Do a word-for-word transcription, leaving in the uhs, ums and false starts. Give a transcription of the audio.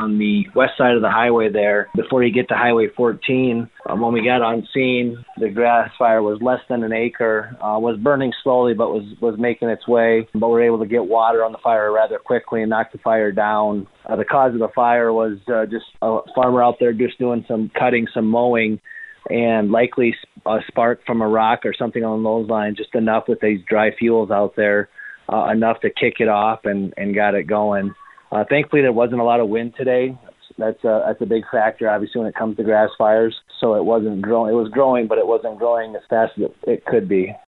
on the west side of the highway there before you get to Highway fourteen. Um, when we got on scene, the grass fire was less than an acre, uh, was burning slowly but was, was making its way. But we were able to get water on the fire rather quickly and knock the fire down. Uh, the cause of the fire was uh, just a farmer out there just doing some cutting, some mowing, and likely a spark from a rock or something along those lines, just enough with these dry fuels out there, uh, enough to kick it off and, and got it going. Uh, thankfully, there wasn't a lot of wind today. That's a, that's a big factor, obviously, when it comes to grass fires. So it wasn't growing. It was growing, but it wasn't growing as fast as it, it could be.